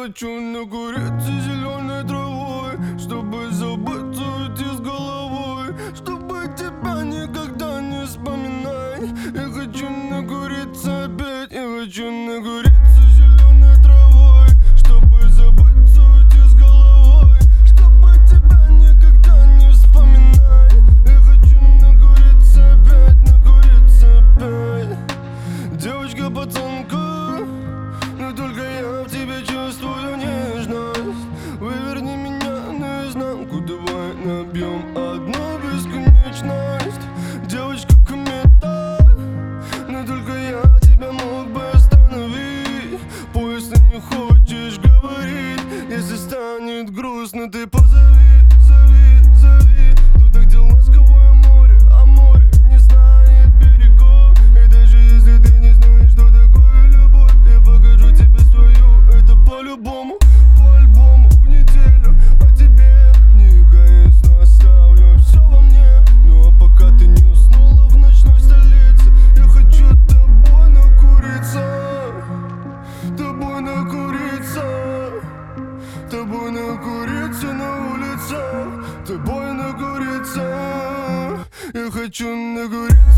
хочу накуриться зеленой травой, чтобы забыться уйти с головой, чтобы тебя никогда не вспоминать. Я хочу накуриться опять, я хочу накуриться зеленой травой, чтобы забыться уйти с головой, чтобы тебя никогда не вспоминать. Я хочу накуриться опять, накуриться опять. Девочка, пацанка, но только я в тебе чувствую нежность. Выверни меня наизнанку, давай набьем одну бесконечность. Девочка, комета, но только я тебя мог бы остановить. Пусть ты не хочешь говорить, если станет грустно, ты позови, зови, зови. Туда, где ласковое море, а море не знает берегов. И даже если ты не знаешь, что такое любовь, я покажу тебе свою, это по-любому, по-альбому в неделю. А тебе негайсно оставлю все во мне. Ну а пока ты не уснула в ночной столице, я хочу тобой накуриться, тобой накуриться, тобой накуриться на улице, тобой накуриться. Я хочу накуриться.